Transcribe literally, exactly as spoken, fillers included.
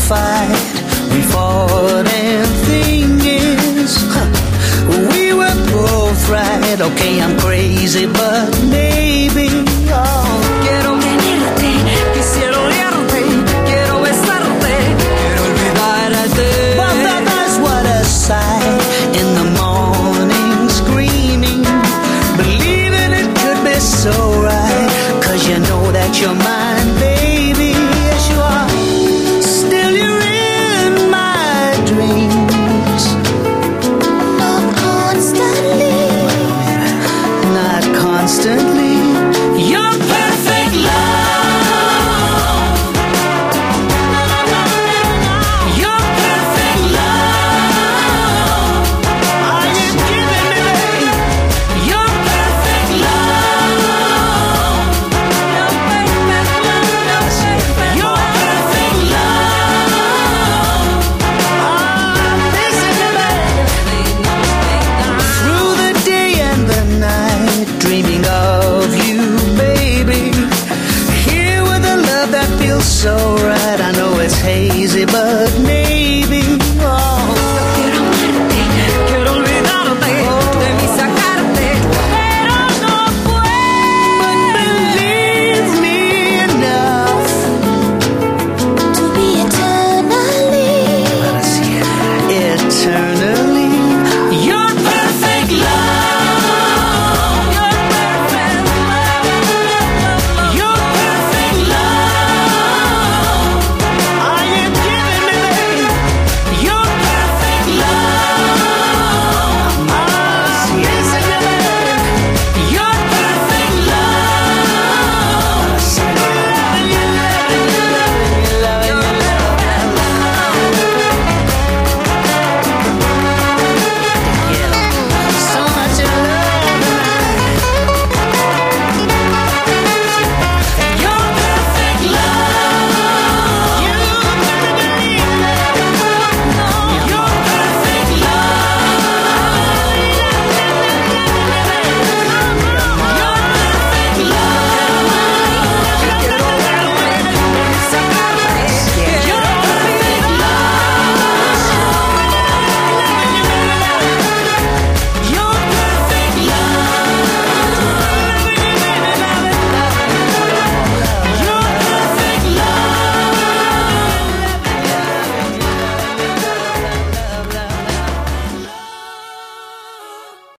fight, we fought, and thing is, huh, we were both right. Okay, I'm crazy, but maybe, oh, quiero tenerte, quisiera olerte, quiero besarte, quiero olvidarte. Well, that, that's what a sight in the morning screaming, believing it could be so right, 'cause you know that you're mine, baby, yes you are. Still you're in my dreams. Not constantly, not constantly. You're perfect love. You're perfect love. Are you giving me, babe? You're perfect love. You're perfect love. You're perfect love. Ah, listen to me, babe. Through the day and the night, dreaming of you, baby. Here with a love that feels so right. I know it's hazy, but maybe